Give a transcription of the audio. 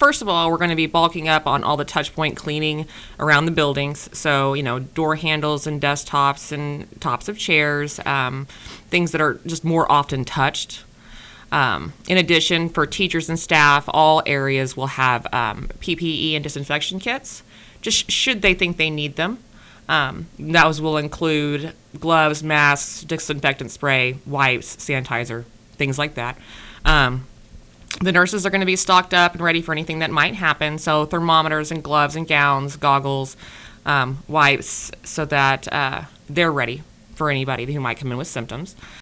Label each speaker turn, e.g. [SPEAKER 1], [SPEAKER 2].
[SPEAKER 1] first of all, we're going to be bulking up on all the touch point cleaning around the buildings. So, door handles and desktops and tops of chairs, things that are just more often touched. In addition, for teachers and staff, all areas will have PPE and disinfection kits, just should they think they need them. Those will include gloves, masks, disinfectant spray, wipes, sanitizer, things like that. The nurses are going to be stocked up and ready for anything that might happen, so thermometers and gloves and gowns, goggles, wipes, so that they're ready for anybody who might come in with symptoms.